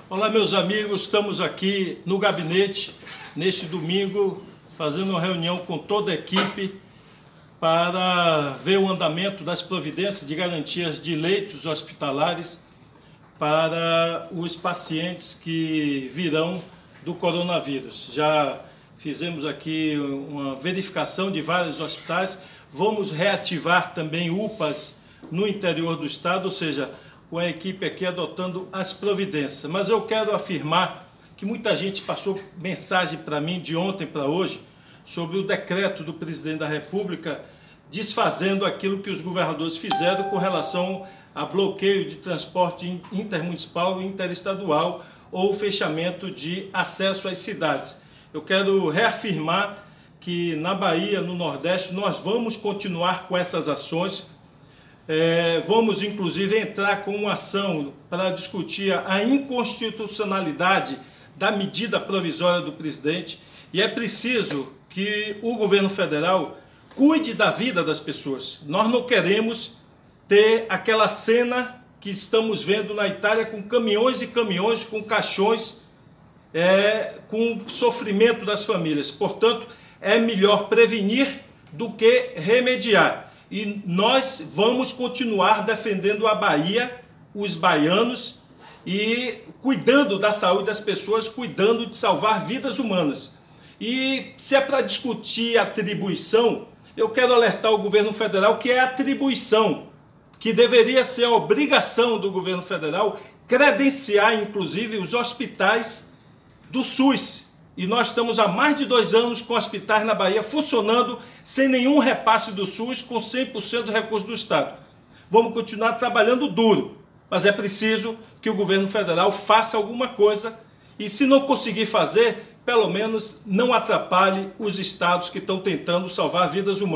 Olá, meus amigos, estamos aqui no gabinete, neste domingo, fazendo uma reunião com toda a equipe para ver o andamento das providências de garantias de leitos hospitalares para os pacientes que virão do coronavírus. Já fizemos aqui uma verificação de vários hospitais, vamos reativar também UPAs no interior do estado, ou seja, com a equipe aqui adotando as providências. Mas eu quero afirmar que muita gente passou mensagem para mim de ontem para hoje sobre o decreto do presidente da República desfazendo aquilo que os governadores fizeram com relação a bloqueio de transporte intermunicipal e interestadual ou fechamento de acesso às cidades. Eu quero reafirmar que na Bahia, no Nordeste, nós vamos continuar com essas ações. Vamos, inclusive, entrar com uma ação para discutir a inconstitucionalidade da medida provisória do presidente e é preciso que o governo federal cuide da vida das pessoas. Nós não queremos ter aquela cena que estamos vendo na Itália com caminhões e caminhões, com caixões, com sofrimento das famílias. Portanto, é melhor prevenir do que remediar. E nós vamos continuar defendendo a Bahia, os baianos, e cuidando da saúde das pessoas, cuidando de salvar vidas humanas. E se é para discutir atribuição, eu quero alertar o governo federal que é atribuição, que deveria ser a obrigação do governo federal credenciar, inclusive, os hospitais do SUS. E nós estamos há mais de 2 anos com hospitais na Bahia funcionando sem nenhum repasse do SUS, com 100% do recurso do Estado. Vamos continuar trabalhando duro, mas é preciso que o governo federal faça alguma coisa e, se não conseguir fazer, pelo menos não atrapalhe os estados que estão tentando salvar vidas humanas.